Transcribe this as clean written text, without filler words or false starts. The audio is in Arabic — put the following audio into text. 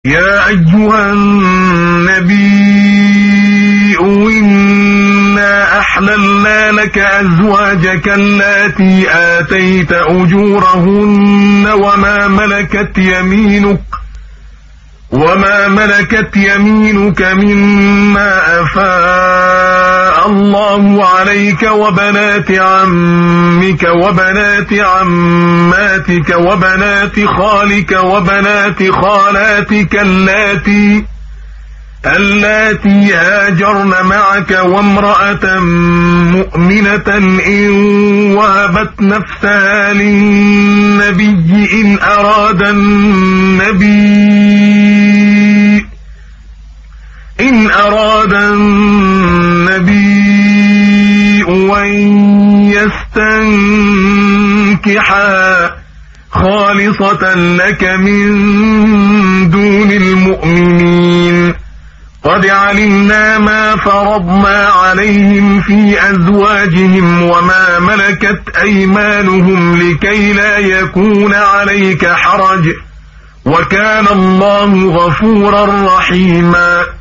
يا أيها النبي إنا أحللنا لك أزواجك اللاتي آتيت أجورهن وما ملكت يمينك مما أفاء الله عليك وبنات عمك وبنات عماتك وبنات خالك وبنات خالاتك اللاتي هاجرن معك وامرأة مؤمنة إن وهبت نفسها للنبي إن أراد النبي أن يستنكحا خالصة لك من دون المؤمنين قد علمنا ما فرضنا عليهم في أزواجهم وما ملكت أيمانهم لكي لا يكون عليك حرج وكان الله غفورا رحيما.